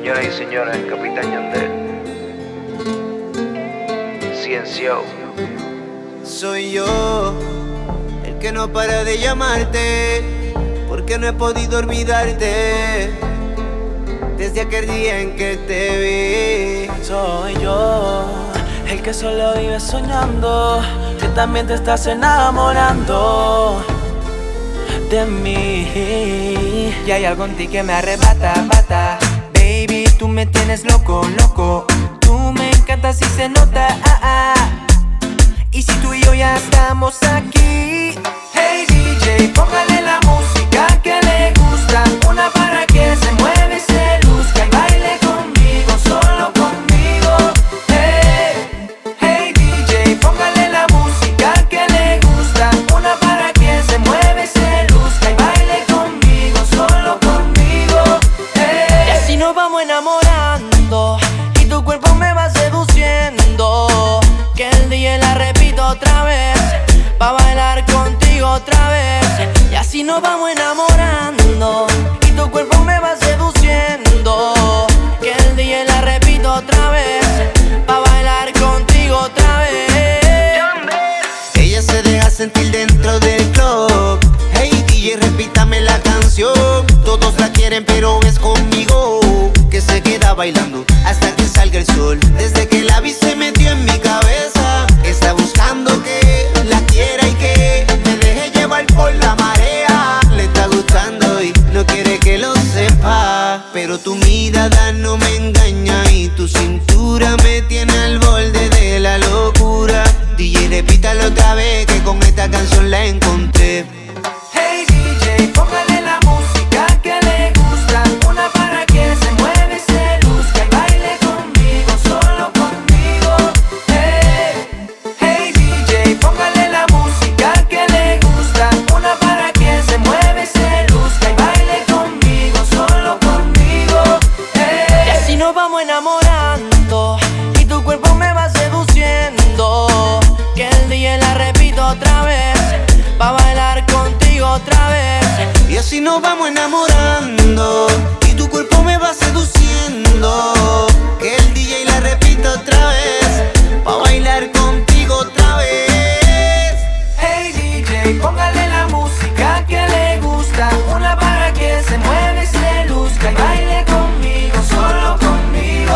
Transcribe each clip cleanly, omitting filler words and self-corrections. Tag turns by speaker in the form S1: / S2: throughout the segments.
S1: Señoras y señores, el Capitán Yandel, Ciencio.
S2: Soy yo, el que no para de llamarte, porque no he podido olvidarte desde aquel día en que te vi.
S3: Soy yo, el que solo vive soñando, que también te estás enamorando de mí.
S2: Y hay algo en ti que me arrebata, bata. Baby, tú me tienes loco, loco. Tú me encantas y se nota, Y si tú y yo ya estamos aquí, hey DJ, póngale la música que le gusta. Una para que se mueve, se luzca y baile conmigo, solo conmigo. Hey DJ, póngale la música que le gusta. Una para que se mueve, se luzca y baile conmigo, solo conmigo.
S3: Y así nos vamos enamorando y tu cuerpo me va seduciendo. Que el DJ la repito otra vez, pa' bailar contigo otra vez. Y así nos vamos enamorando y tu cuerpo me va seduciendo. Que el DJ la repito otra vez, pa' bailar contigo otra vez.
S2: Ella se deja sentir dentro del club. Hey DJ, repítame la canción. Todos la quieren pero es conmigo que se queda bailando hasta que salga el sol. Desde que la vi se metió en mi cabeza. Está buscando que la quiera y que me deje llevar por la marea. Le está gustando y no quiere que lo sepa, pero tu mirada no me engaña y tu cintura me tiene al borde de la locura. DJ, repítalo otra vez que con esta canción la encontré. Hey DJ, póngale la música que le gusta. Una para que se mueve, se luzca y baile conmigo, solo conmigo. Hey DJ, póngale la música que le gusta. Una para que se mueve, se luzca y baile conmigo, solo conmigo.
S3: Y así nos vamos enamorando y tu cuerpo me va seduciendo. Que el DJ la repito otra vez, pa' bailar contigo otra vez.
S2: Y así nos vamos enamorando y tu cuerpo me va seduciendo. Que el DJ la repita otra vez, pa' bailar contigo otra vez. Hey DJ, póngale la música que le gusta. Una para que se mueve, se luzca y baile conmigo, solo conmigo.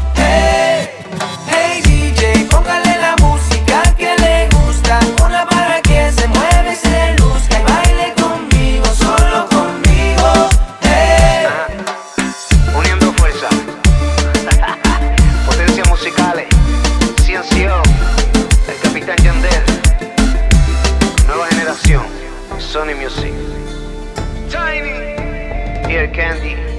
S2: Hey DJ, póngale la música que le gusta. Una para que se mueve, se luzca y baile conmigo, solo conmigo.
S1: Uniendo fuerza, potencia musicales, Ciencio, el Capitán Yandel, nueva generación, Sony Music, Tiny, Ear Candy.